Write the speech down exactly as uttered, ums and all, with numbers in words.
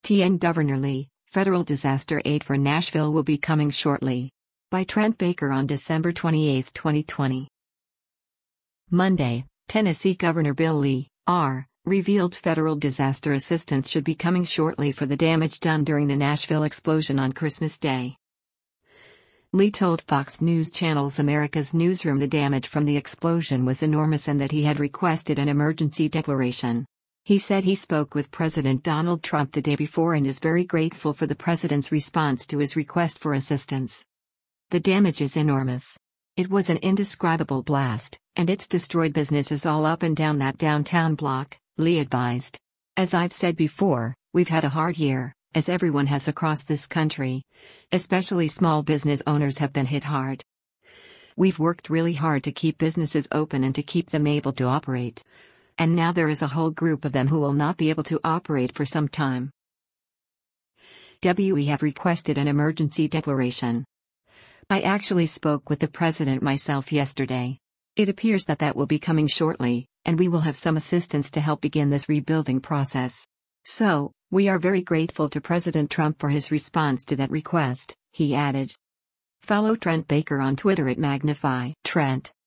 T N Governor Lee, federal disaster aid for Nashville will be coming shortly. By Trent Baker on December twenty-eighth, twenty twenty. Monday, Tennessee Governor Bill Lee, R., revealed federal disaster assistance should be coming shortly for the damage done during the Nashville explosion on Christmas Day. Lee told Fox News Channel's America's Newsroom the damage from the explosion was enormous and that he had requested an emergency declaration. He said he spoke with President Donald Trump the day before and is very grateful for the president's response to his request for assistance. The damage is enormous. It was an indescribable blast, and it's destroyed businesses all up and down that downtown block, Lee advised. As I've said before, we've had a hard year, as everyone has across this country. Especially small business owners have been hit hard. We've worked really hard to keep businesses open and to keep them able to operate. And now there is a whole group of them who will not be able to operate for some time. We have requested an emergency declaration. I actually spoke with the president myself yesterday. It appears that that will be coming shortly, and we will have some assistance to help begin this rebuilding process. So, we are very grateful to President Trump for his response to that request, he added. Follow Trent Baker on Twitter at Magnify Trent.